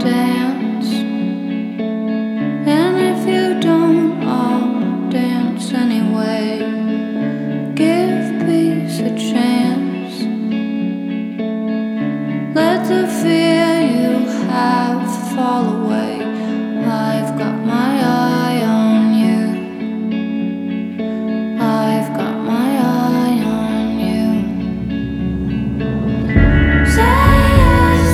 dance. And if you don't, I'll dance anyway. Give peace a chance. Let the fear you have fall away. I've got my